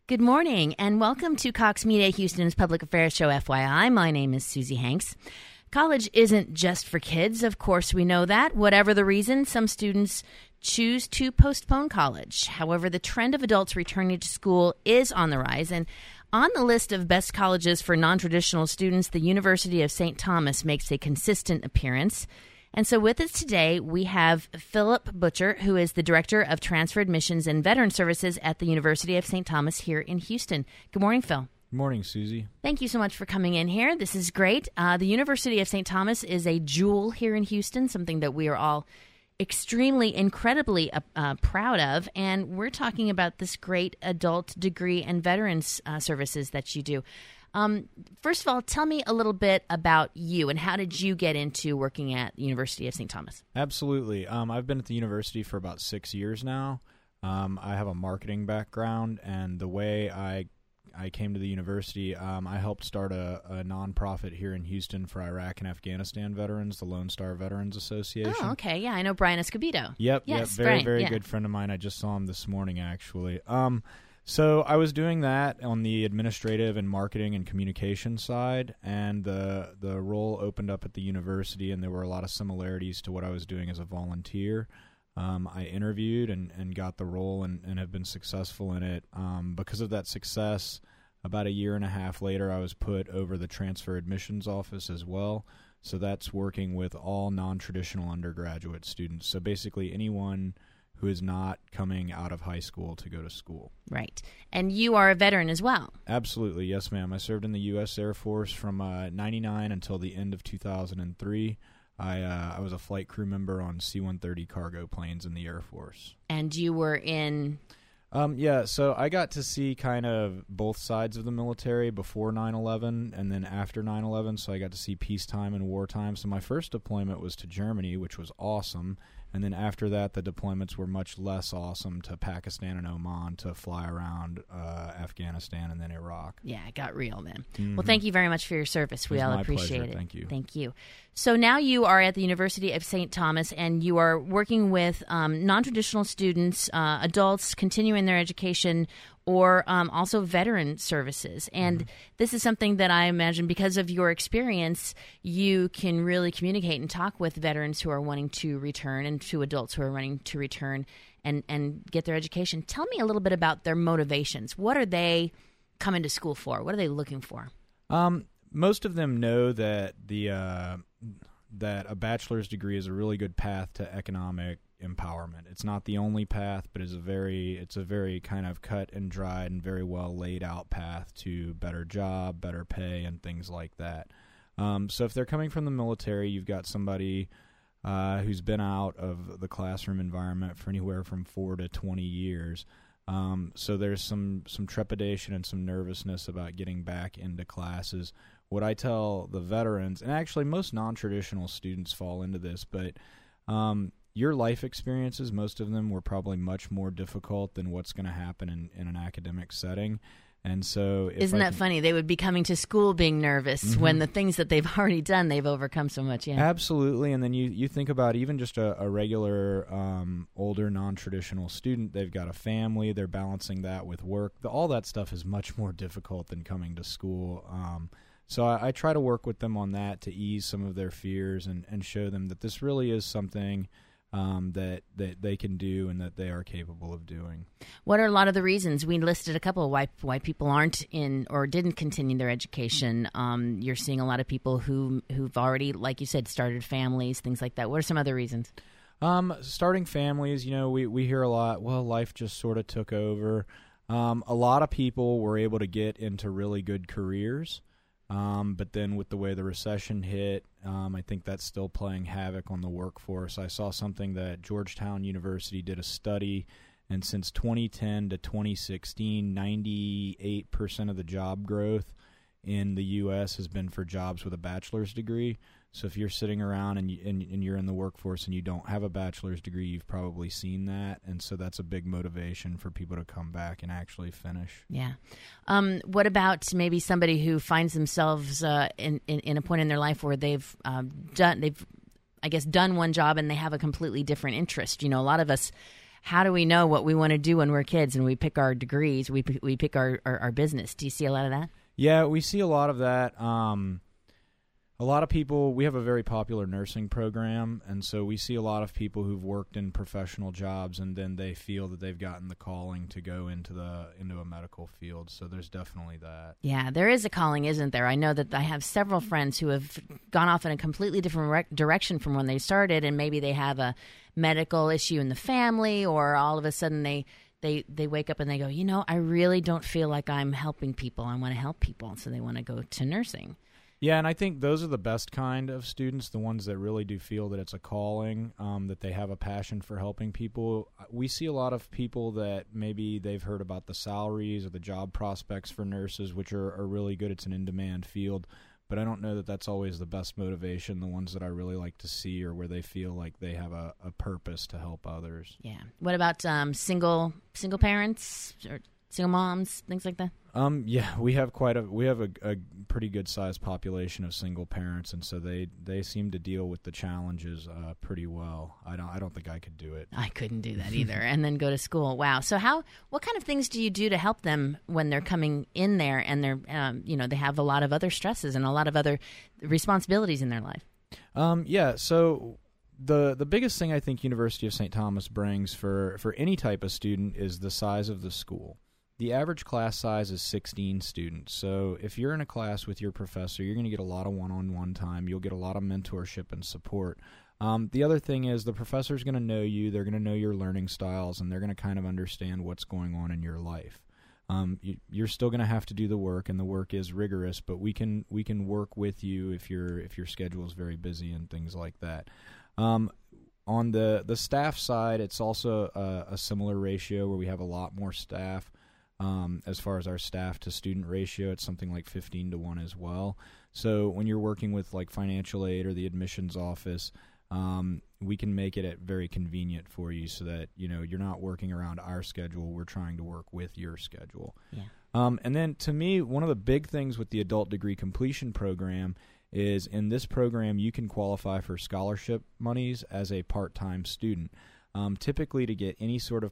Good morning, and welcome to Cox Media Houston's Public Affairs Show, FYI. My name is Susie Hanks. College isn't just for kids, of course we know that. Whatever the reason, some students choose to postpone college. However, the trend of adults returning to school is on the rise, and on the list of best colleges for non-traditional students, the University of St. Thomas makes a consistent appearance. And so with us today, we have Philip Butcher, who is the Director of Transfer Admissions and Veteran Services at the University of St. Thomas here in Houston. Good morning, Phil. Good morning, Susie. Thank you so much for coming in here. This is great. The University of St. Thomas is a jewel here in Houston, something that we are all incredibly proud of. And we're talking about this great adult degree and veterans services that you do. First of all, tell me a little bit about you and how did you get into working at the University of St. Thomas? Absolutely. I've been at the university for about 6 years now. I have a marketing background, and the way I came to the university, I helped start a nonprofit here in Houston for Iraq and Afghanistan veterans, the Lone Star Veterans Association. Oh, okay. Yeah, I know Brian Escobedo. Yep, very Brian, good friend of mine. I just saw him this morning, actually. So I was doing that on the administrative and marketing and communication side, and the role opened up at the university, and there were a lot of similarities to what I was doing as a volunteer. I interviewed and got the role and have been successful in it. Because of that success, about a year and a half later, I was put over the transfer admissions office as well. So that's working with all non-traditional undergraduate students. So basically anyone who is not coming out of high school to go to school. Right. And you are a veteran as well. Absolutely. Yes, ma'am. I served in the U.S. Air Force from 99 until the end of 2003. I was a flight crew member on C-130 cargo planes in the Air Force. And you were in... So I got to see kind of both sides of the military before 9/11 and then after 9/11, so I got to see peacetime and wartime. So my first deployment was to Germany, which was awesome, and then after that the deployments were much less awesome, to Pakistan and Oman to fly around Afghanistan and then Iraq. Yeah, it got real then. Mm-hmm. Well, thank you very much for your service. We all appreciate it. Thank you. Thank you. So now you are at the University of St. Thomas, and you are working with non-traditional students, adults continuing their education, or also veteran services. And this is something that I imagine, because of your experience, you can really communicate and talk with veterans who are wanting to return and to adults who are wanting to return and get their education. Tell me a little bit about their motivations. What are they coming to school for? What are they looking for? Most of them know that that a bachelor's degree is a really good path to economic empowerment. It's not the only path, but it's a very kind of cut and dried and very well laid out path to better job, better pay, and things like that. So if they're coming from the military, you've got somebody who's been out of the classroom environment for anywhere from 4 to 20 years. So there's some trepidation and some nervousness about getting back into classes. What I tell the veterans, and actually most non-traditional students fall into this, but your life experiences, most of them were probably much more difficult than what's going to happen in an academic setting. And so Isn't that funny? They would be coming to school being nervous when the things that they've already done, they've overcome so much. Yeah, absolutely. And then you think about even just a regular older non-traditional student. They've got a family. They're balancing that with work. All that stuff is much more difficult than coming to school. So I try to work with them on that to ease some of their fears and show them that this really is something that they can do and that they are capable of doing. What are a lot of the reasons? We listed a couple of why people aren't in or didn't continue their education. You're seeing a lot of people who've already, like you said, started families, things like that. What are some other reasons? Starting families, we hear a lot, well, life just sort of took over. A lot of people were able to get into really good careers. But then with the way the recession hit, I think that's still playing havoc on the workforce. I saw something that Georgetown University did a study, and since 2010 to 2016, 98% of the job growth in the U.S. has been for jobs with a bachelor's degree. So if you're sitting around and you're in the workforce and you don't have a bachelor's degree, you've probably seen that. And so that's a big motivation for people to come back and actually finish. Yeah. What about maybe somebody who finds themselves in a point in their life where they've done one job and they have a completely different interest? A lot of us how do we know what we want to do when we're kids and we pick our degrees, we pick our business? Do you see a lot of that? Yeah, we see a lot of that. A lot of people, we have a very popular nursing program, and so we see a lot of people who've worked in professional jobs, and then they feel that they've gotten the calling to go into a medical field. So there's definitely that. Yeah, there is a calling, isn't there? I know that I have several friends who have gone off in a completely different direction from when they started, and maybe they have a medical issue in the family, or all of a sudden they wake up and they go, I really don't feel like I'm helping people. I want to help people, so they want to go to nursing. Yeah, and I think those are the best kind of students, the ones that really do feel that it's a calling, that they have a passion for helping people. We see a lot of people that maybe they've heard about the salaries or the job prospects for nurses, which are really good. It's an in-demand field, but I don't know that that's always the best motivation. The ones that I really like to see are where they feel like they have a purpose to help others. Yeah. What about single parents or single moms, things like that? Yeah, we have a pretty good sized population of single parents, and so they seem to deal with the challenges pretty well. I don't think I could do it. I couldn't do that either. And then go to school. Wow. So what kind of things do you do to help them when they're coming in there and they're they have a lot of other stresses and a lot of other responsibilities in their life? Yeah. So the biggest thing I think University of St. Thomas brings for any type of student is the size of the school. The average class size is 16 students. So if you're in a class with your professor, you're going to get a lot of one-on-one time. You'll get a lot of mentorship and support. The other thing is the professor's going to know you. They're going to know your learning styles, and they're going to kind of understand what's going on in your life. You're still going to have to do the work, and the work is rigorous, but we can work with you if your schedule is very busy and things like that. On the staff side, it's also a similar ratio where we have a lot more staff. As far as our staff to student ratio, it's something like 15-1 as well. So when you're working with like financial aid or the admissions office, we can make it very convenient for you so that you're not working around our schedule. We're trying to work with your schedule. Yeah. And then to me, one of the big things with the adult degree completion program is in this program you can qualify for scholarship monies as a part-time student. Typically, to get any sort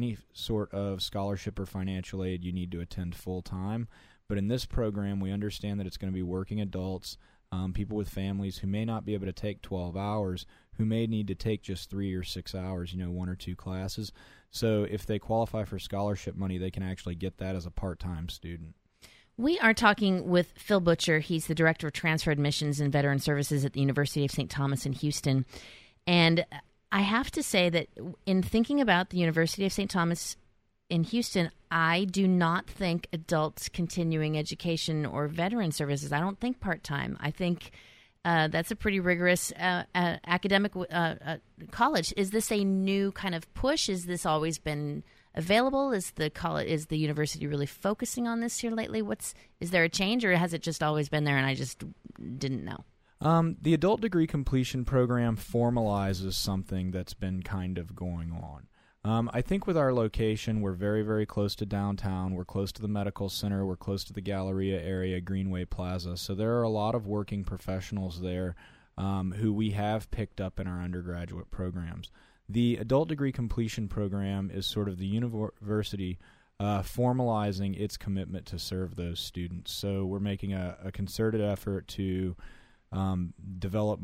of scholarship or financial aid, you need to attend full time. But in this program, we understand that it's going to be working adults, people with families who may not be able to take 12 hours, who may need to take just 3 or 6 hours, 1 or 2 classes. So if they qualify for scholarship money, they can actually get that as a part-time student. We are talking with Phil Butcher. He's the Director of Transfer Admissions and Veteran Services at the University of St. Thomas in Houston. And I have to say that in thinking about the University of St. Thomas in Houston, I do not think adults continuing education or veteran services. I don't think part-time. I think that's a pretty rigorous academic college. Is this a new kind of push? Has this always been available? Is the university really focusing on this here lately? Is there a change, or has it just always been there and I just didn't know? The adult degree completion program formalizes something that's been kind of going on. I think with our location, we're very, very close to downtown. We're close to the medical center. We're close to the Galleria area, Greenway Plaza. So there are a lot of working professionals there who we have picked up in our undergraduate programs. The adult degree completion program is sort of the university formalizing its commitment to serve those students. So we're making a concerted effort to develop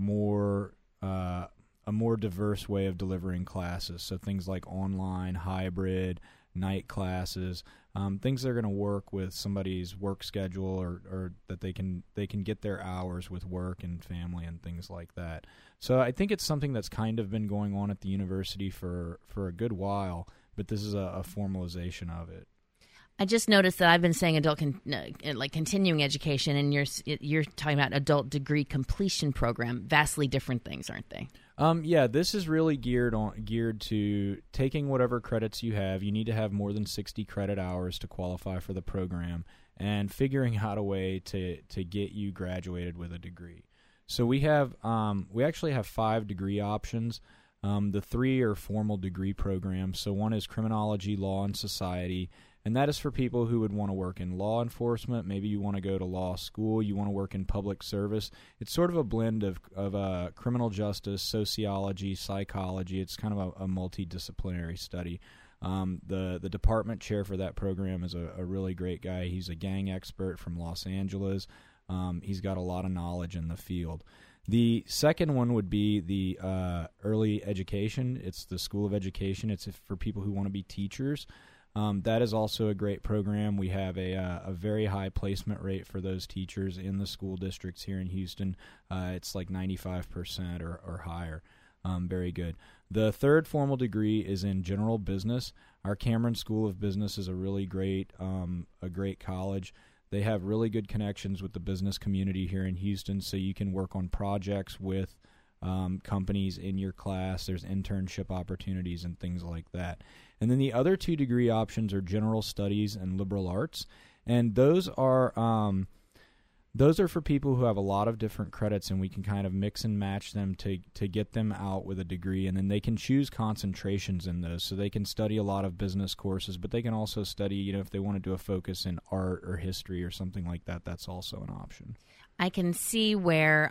a more diverse way of delivering classes. So things like online, hybrid, night classes, things that are going to work with somebody's work schedule or that they can get their hours with work and family and things like that. So I think it's something that's kind of been going on at the university for a good while, but this is a formalization of it. I just noticed that I've been saying adult continuing education, and you're talking about adult degree completion program. Vastly different things, aren't they? Yeah, this is really geared to taking whatever credits you have. You need to have more than 60 credit hours to qualify for the program, and figuring out a way to get you graduated with a degree. So we actually have 5 degree options. The 3 are formal degree programs. So one is criminology, law, and society, and that is for people who would want to work in law enforcement. Maybe you want to go to law school, you want to work in public service. It's sort of a blend of criminal justice, sociology, psychology. It's kind of a multidisciplinary study. The department chair for that program is a really great guy. He's a gang expert from Los Angeles. He's got a lot of knowledge in the field. The second one would be the early education. It's the School of Education. It's for people who want to be teachers. That is also a great program. We have a very high placement rate for those teachers in the school districts here in Houston. It's like 95% or higher. Very good. The third formal degree is in general business. Our Cameron School of Business is a really great college. They have really good connections with the business community here in Houston, so you can work on projects with companies in your class. There's internship opportunities and things like that. And then the other 2 degree options are general studies and liberal arts, and those are for people who have a lot of different credits, and we can kind of mix and match them to get them out with a degree, and then they can choose concentrations in those. So they can study a lot of business courses, but they can also study, if they want to do a focus in art or history or something like that, that's also an option. I can see where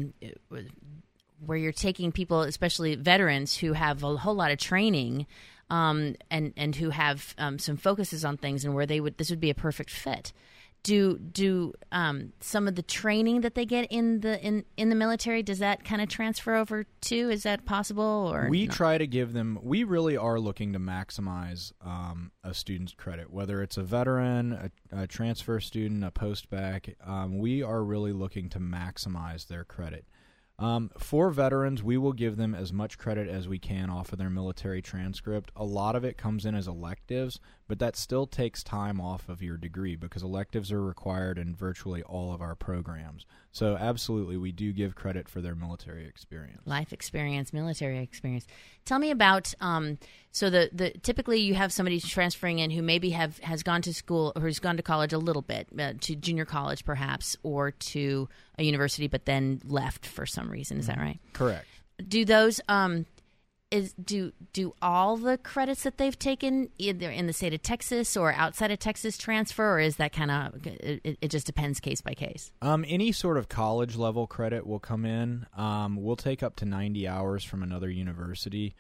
you're taking people, especially veterans who have a whole lot of training and who have some focuses on things, and where this would be a perfect fit. Do some of the training that they get in the military, does that kind of transfer over too? Is that possible? Or we not? Try to give them. We really are looking to maximize a student's credit, whether it's a veteran, a transfer student, a post-bac. We are really looking to maximize their credit. For veterans, we will give them as much credit as we can off of their military transcript. A lot of it comes in as electives, but that still takes time off of your degree because electives are required in virtually all of our programs. So absolutely, we do give credit for their military experience. Life experience, military experience. Tell me about, so typically you have somebody transferring in who maybe has gone to school or has gone to college a little bit, to junior college perhaps, or to a university, but then left for some reason. Is that right? Correct. Do those, do all the credits that they've taken either in the state of Texas or outside of Texas transfer, or is that kind of, it just depends case by case? Any sort of college level credit will come in. We'll take up to 90 hours from another university.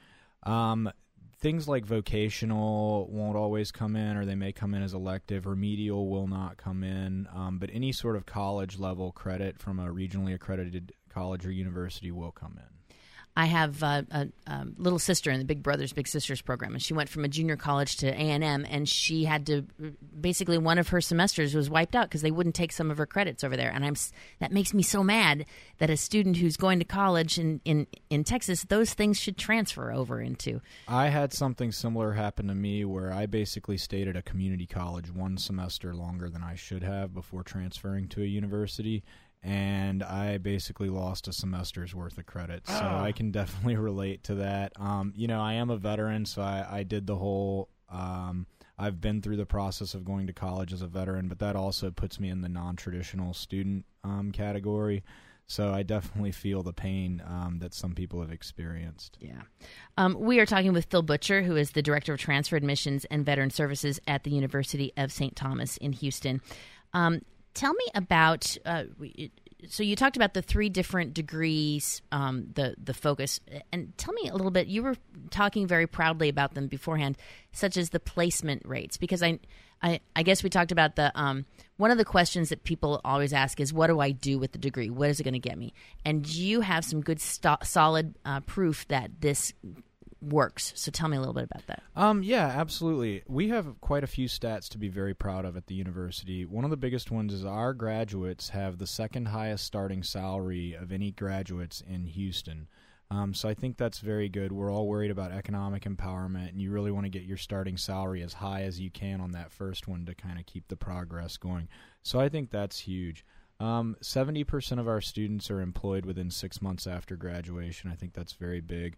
Things like vocational won't always come in, or they may come in as elective. Remedial will not come in, but any sort of college level credit from a regionally accredited college or university will come in. I have a little sister in the Big Brothers Big Sisters program, and she went from a junior college to A&M, and she had to basically one of her semesters was wiped out because they wouldn't take some of her credits over there. And that makes me so mad that a student who's going to college in Texas, those things should transfer over into. I had something similar happen to me where I basically stayed at a community college one semester longer than I should have before transferring to a university. And I basically lost a semester's worth of credit. So I can definitely relate to that. I am a veteran, so I did the whole I've been through the process of going to college as a veteran, but that also puts me in the non-traditional student category. So I definitely feel the pain that some people have experienced. Yeah. We are talking with Phil Butcher, who is the Director of Transfer Admissions and Veteran Services at the University of St. Thomas in Houston. Tell me about, so you talked about the 3 different degrees, the focus, and tell me a little bit, you were talking very proudly about them beforehand, such as the placement rates, because I guess we talked about one of the questions that people always ask is, what do I do with the degree? What is it going to get me? And you have some good solid proof that this works. So tell me a little bit about that. Yeah, absolutely. We have quite a few stats to be very proud of at the university. One of the biggest ones is our graduates have the second highest starting salary of any graduates in Houston. So I think that's very good. We're all worried about economic empowerment, and you really want to get your starting salary as high as you can on that first one to kind of keep the progress going. So I think that's huge. 70% of our students are employed within 6 months after graduation. I think that's very big.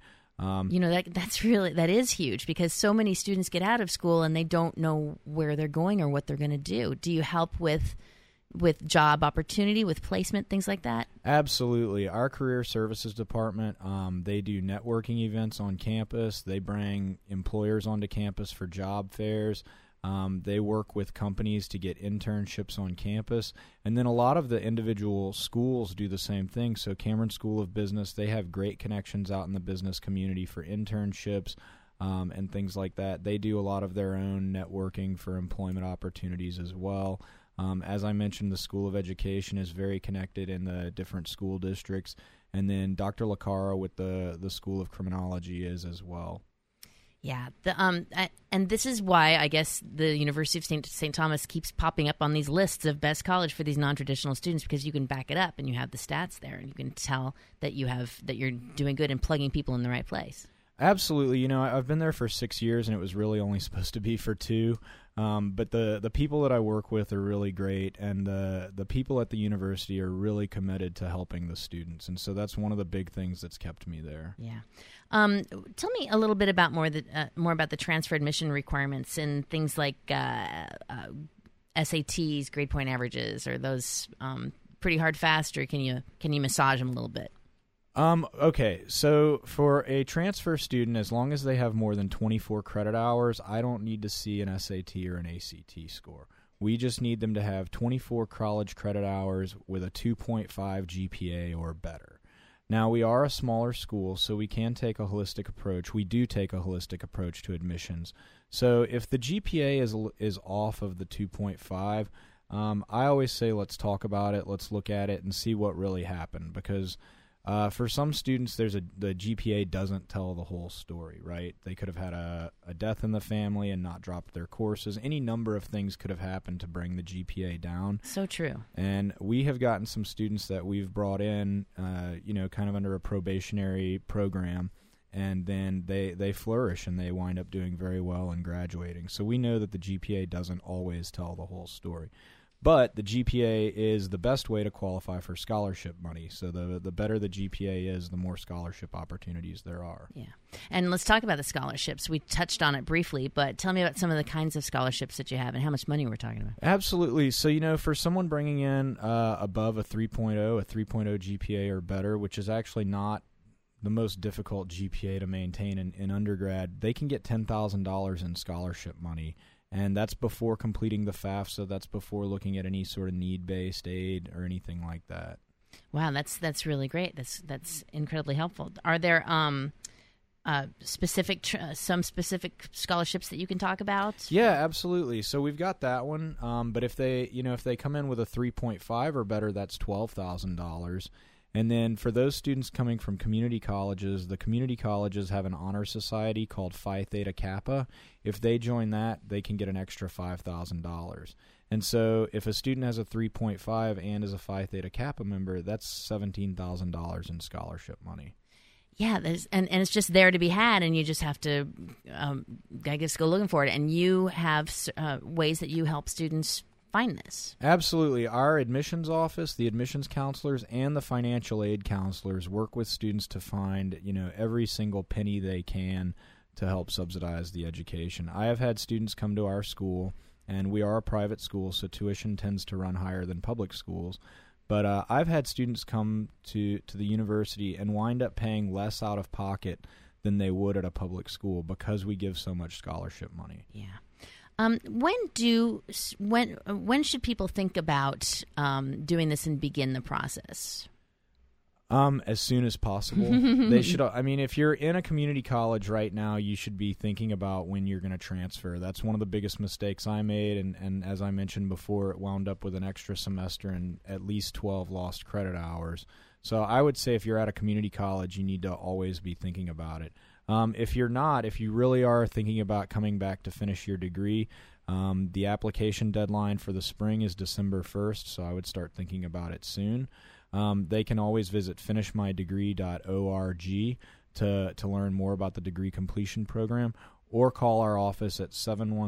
That is huge, because so many students get out of school and they don't know where they're going or what they're going to do. Do you help with with job opportunity, with placement, things like that? Absolutely. Our career services department, they do networking events on campus. They bring employers onto campus for job fairs. They work with companies to get internships on campus. And then a lot of the individual schools do the same thing. So Cameron School of Business, they have great connections out in the business community for internships and things like that. They do a lot of their own networking for employment opportunities as well. As I mentioned, the School of Education is very connected in the different school districts. And then Dr. Lacara with the School of Criminology is as well. Yeah, and this is why I guess the University of St. Thomas keeps popping up on these lists of best college for these non-traditional students, because you can back it up and you have the stats there and you can tell that you're doing good and plugging people in the right place. Absolutely. You know, I've been there for 6 years, and it was really only supposed to be for 2. But the people that I work with are really great, and the people at the university are really committed to helping the students. And so that's one of the big things that's kept me there. Yeah. Tell me a little bit about more about the transfer admission requirements and things like SATs, grade point averages. Are those pretty hard, fast, or can you massage them a little bit? Okay, so for a transfer student, as long as they have more than 24 credit hours, I don't need to see an SAT or an ACT score. We just need them to have 24 college credit hours with a 2.5 GPA or better. Now, we are a smaller school, so we can take a holistic approach. We do take a holistic approach to admissions. So if the GPA is off of the 2.5, I always say let's talk about it, let's look at it, and see what really happened, because for some students, the GPA doesn't tell the whole story, right? They could have had a death in the family and not dropped their courses. Any number of things could have happened to bring the GPA down. So true. And we have gotten some students that we've brought in, kind of under a probationary program, and then they flourish and they wind up doing very well and graduating. So we know that the GPA doesn't always tell the whole story. But the GPA is the best way to qualify for scholarship money. So the better the GPA is, the more scholarship opportunities there are. Yeah. And let's talk about the scholarships. We touched on it briefly, but tell me about some of the kinds of scholarships that you have and how much money we're talking about. Absolutely. So, for someone bringing in above a 3.0 GPA or better, which is actually not the most difficult GPA to maintain in undergrad, they can get $10,000 in scholarship money. And that's before completing the FAFSA. That's before looking at any sort of need-based aid or anything like that. Wow, that's really great. That's incredibly helpful. Are there specific scholarships that you can talk about? Yeah, absolutely. So we've got that one. But if they come in with a 3.5 or better, that's $12,000. And then for those students coming from community colleges, the community colleges have an honor society called Phi Theta Kappa. If they join that, they can get an extra $5,000. And so if a student has a 3.5 and is a Phi Theta Kappa member, that's $17,000 in scholarship money. Yeah, and it's just there to be had, and you just have to, I guess, go looking for it. And you have ways that you help students find this. Absolutely. Our admissions office, the admissions counselors, and the financial aid counselors work with students to find, every single penny they can to help subsidize the education. I have had students come to our school, and we are a private school, so tuition tends to run higher than public schools. But I've had students come to the university and wind up paying less out of pocket than they would at a public school because we give so much scholarship money. Yeah. When should people think about doing this and begin the process? As soon as possible. They should. If you're in a community college right now, you should be thinking about when you're going to transfer. That's one of the biggest mistakes I made, and as I mentioned before, it wound up with an extra semester and at least 12 lost credit hours. So I would say if you're at a community college, you need to always be thinking about it. If you're not, if you really are thinking about coming back to finish your degree, the application deadline for the spring is December 1st, so I would start thinking about it soon. They can always visit finishmydegree.org to learn more about the degree completion program, or call our office at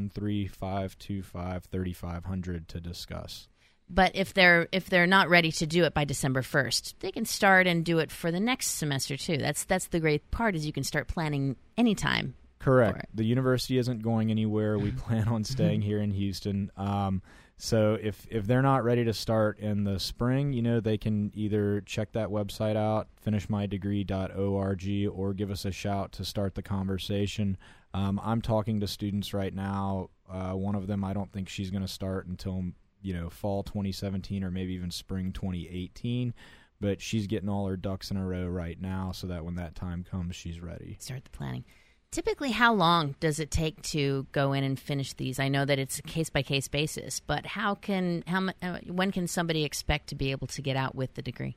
713-525-3500 to discuss. But if they're not ready to do it by December 1st, they can start and do it for the next semester too. That's the great part, is you can start planning anytime. Correct. The university isn't going anywhere. We plan on staying here in Houston. So if they're not ready to start in the spring, they can either check that website out, finishmydegree.org, or give us a shout to start the conversation. I'm talking to students right now. One of them, I don't think she's going to start until fall 2017 or maybe even spring 2018. But she's getting all her ducks in a row right now so that when that time comes, she's ready. Start the planning. Typically, how long does it take to go in and finish these? I know that it's a case-by-case basis, but when can somebody expect to be able to get out with the degree?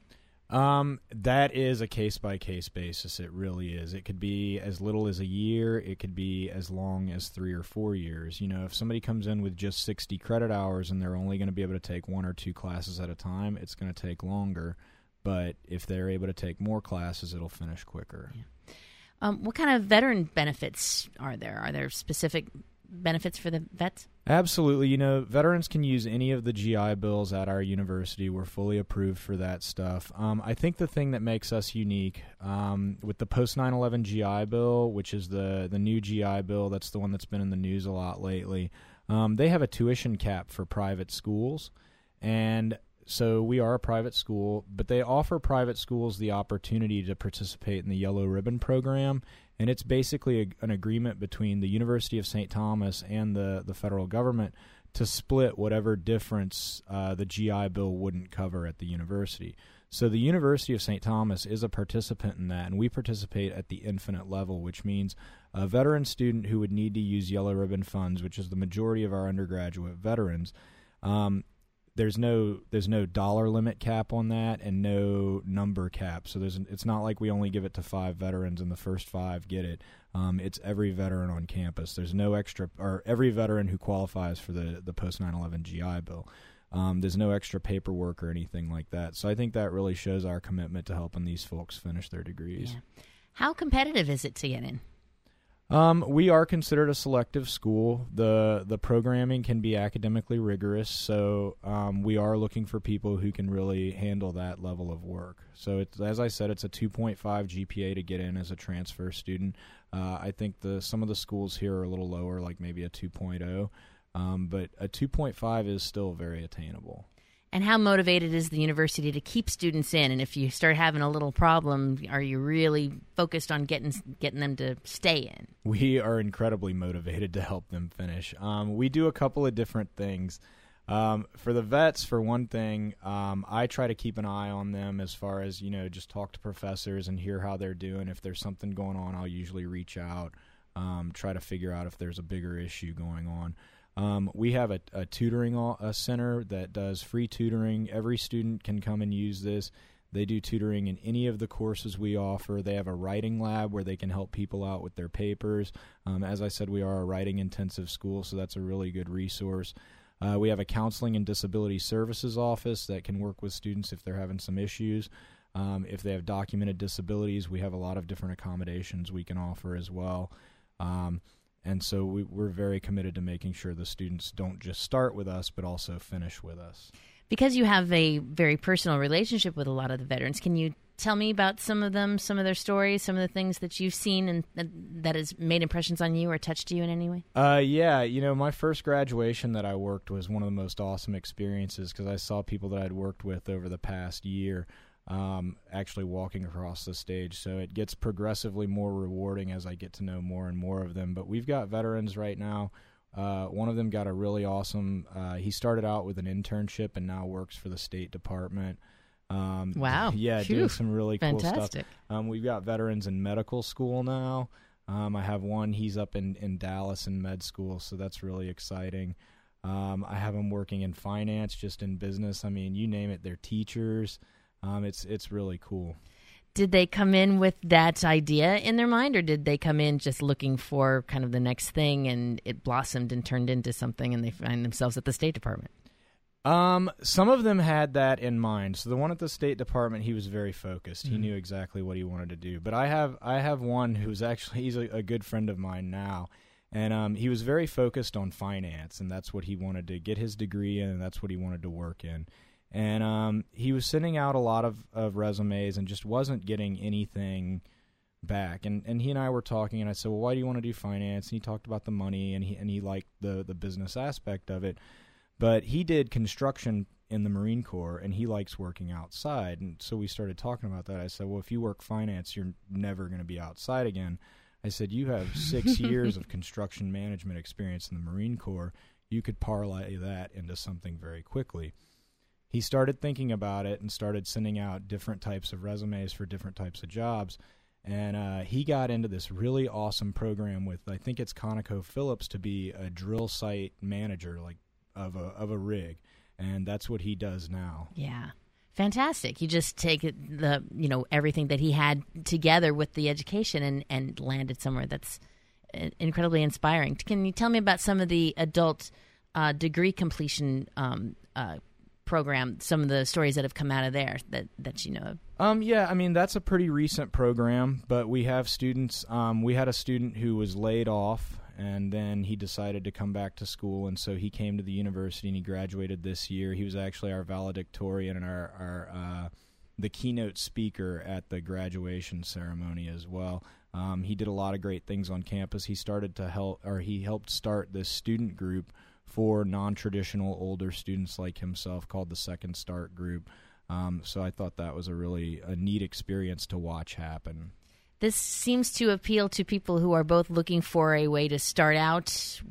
That is a case-by-case basis. It really is. It could be as little as a year. It could be as long as 3 or 4 years. If somebody comes in with just 60 credit hours and they're only going to be able to take 1 or 2 classes at a time, it's going to take longer. But if they're able to take more classes, it'll finish quicker. Yeah. What kind of veteran benefits are there? Are there specific benefits for the vets? Absolutely. Veterans can use any of the GI Bills at our university. We're fully approved for that stuff. I think the thing that makes us unique with the post 9/11 GI Bill, which is the new GI Bill, that's the one that's been in the news a lot lately, they have a tuition cap for private schools. And so we are a private school, but they offer private schools the opportunity to participate in the Yellow Ribbon program, and it's basically an agreement between the University of St. Thomas and the federal government to split whatever difference the GI Bill wouldn't cover at the university. So the University of St. Thomas is a participant in that, and we participate at the infinite level, which means a veteran student who would need to use Yellow Ribbon funds, which is the majority of our undergraduate veterans, there's no dollar limit cap on that and no number cap. So it's not like we only give it to 5 veterans and the first 5 get it. It's every veteran on campus. There's no extra, or every veteran who qualifies for the post 9/11 GI Bill. There's no extra paperwork or anything like that. So I think that really shows our commitment to helping these folks finish their degrees. Yeah. How competitive is it to get in? We are considered a selective school. The programming can be academically rigorous, so we are looking for people who can really handle that level of work. So as I said, it's a 2.5 GPA to get in as a transfer student. I think some of the schools here are a little lower, like maybe a 2.0, but a 2.5 is still very attainable. And how motivated is the university to keep students in? And if you start having a little problem, are you really focused on getting them to stay in? We are incredibly motivated to help them finish. We do a couple of different things. For the vets, for one thing, I try to keep an eye on them as far as, just talk to professors and hear how they're doing. If there's something going on, I'll usually reach out, try to figure out if there's a bigger issue going on. We have a tutoring center that does free tutoring. Every student can come and use this. They do tutoring in any of the courses we offer. They have a writing lab where they can help people out with their papers. As I said, we are a writing-intensive school, so that's a really good resource. We have a counseling and disability services office that can work with students if they're having some issues. If they have documented disabilities, we have a lot of different accommodations we can offer as well. And so we're very committed to making sure the students don't just start with us, but also finish with us. Because you have a very personal relationship with a lot of the veterans, can you tell me about some of them, some of their stories, some of the things that you've seen and that has made impressions on you or touched you in any way? Yeah, my first graduation that I worked was one of the most awesome experiences because I saw people that I'd worked with over the past year actually walking across the stage. So it gets progressively more rewarding as I get to know more and more of them. But we've got veterans right now. One of them got a really awesome, he started out with an internship and now works for the State Department. Wow. Yeah, doing some really cool Fantastic. stuff. We've got veterans in medical school now. I have one, he's up in Dallas in med school, so that's really exciting. I have them working in finance, just in business. I mean, you name it, they're teachers. It's really cool. Did they come in with that idea in their mind, or did they come in just looking for kind of the next thing and it blossomed and turned into something and they find themselves at the State Department? Some of them had that in mind. So the one at the State Department, he was very focused. Mm-hmm. He knew exactly what he wanted to do. But I have one who's actually, he's a good friend of mine now. And he was very focused on finance, and that's what he wanted to get his degree in, and that's what he wanted to work in. And he was sending out a lot of resumes and just wasn't getting anything back. And he and I were talking, and I said, well, why do you want to do finance? And he talked about the money, and he liked the business aspect of it. But he did construction in the Marine Corps, and he likes working outside. And so we started talking about that. I said, well, if you work finance, you're never going to be outside again. I said, you have 6 years of construction management experience in the Marine Corps. You could parlay that into something very quickly. He started thinking about it and started sending out different types of resumes for different types of jobs. And he got into this really awesome program with, I think it's ConocoPhillips, to be a drill site manager, like of a rig. And that's what he does now. Yeah. Fantastic. You just take everything that he had together with the education and landed somewhere that's incredibly inspiring. Can you tell me about some of the adult degree completion program, some of the stories that have come out of there that you know of? Yeah, I mean, that's a pretty recent program, but we have students. We had a student who was laid off, and then he decided to come back to school, and so he came to the university, and he graduated this year. He was actually our valedictorian and our the keynote speaker at the graduation ceremony as well. He did a lot of great things on campus. He helped start this student group for non-traditional older students like himself called the Second Start Group. So I thought that was a neat experience to watch happen. This seems to appeal to people who are both looking for a way to start out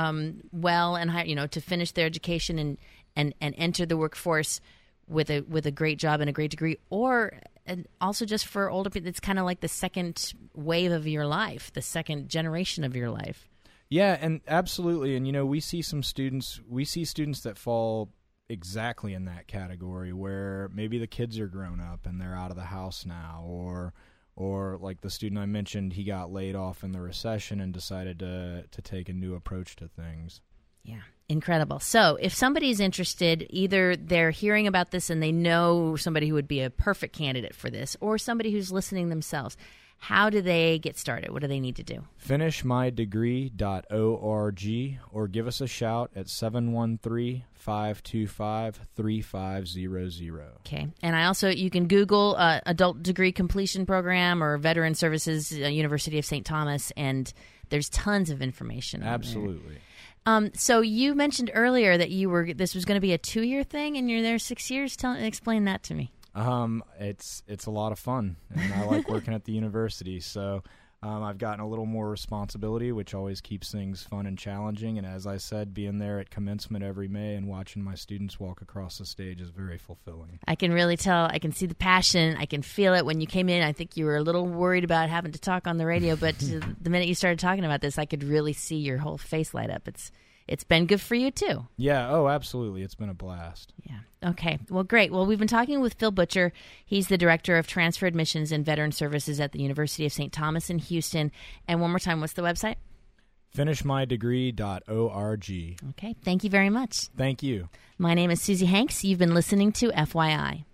well and to finish their education and enter the workforce with a great job and a great degree, and also just for older people. It's kind of like the second wave of your life, the second generation of your life. Yeah, and absolutely. And we see students that fall exactly in that category, where maybe the kids are grown up and they're out of the house now, or like the student I mentioned, he got laid off in the recession and decided to take a new approach to things. Yeah, incredible. So if somebody's interested, either they're hearing about this and they know somebody who would be a perfect candidate for this, or somebody who's listening themselves, how do they get started? What do they need to do? FinishMyDegree.org, or give us a shout at 713-525-3500. Okay. And you can Google Adult Degree Completion Program or Veteran Services, University of St. Thomas, and there's tons of information. Absolutely. So you mentioned earlier that this was going to be a 2-year thing, and you're there 6 years. Explain that to me. It's a lot of fun, and I like working at the university. So I've gotten a little more responsibility, which always keeps things fun and challenging. And as I said, being there at commencement every May and watching my students walk across the stage is very fulfilling. I can really tell. I can see the passion. I can feel it when you came in. I think you were a little worried about having to talk on the radio, but the minute you started talking about this, I could really see your whole face light up. It's been good for you, too. Yeah. Oh, absolutely. It's been a blast. Yeah. Okay. Well, great. Well, we've been talking with Phil Butcher. He's the Director of Transfer Admissions and Veteran Services at the University of St. Thomas in Houston. And one more time, what's the website? FinishMyDegree.org. Okay. Thank you very much. Thank you. My name is Susie Hanks. You've been listening to FYI.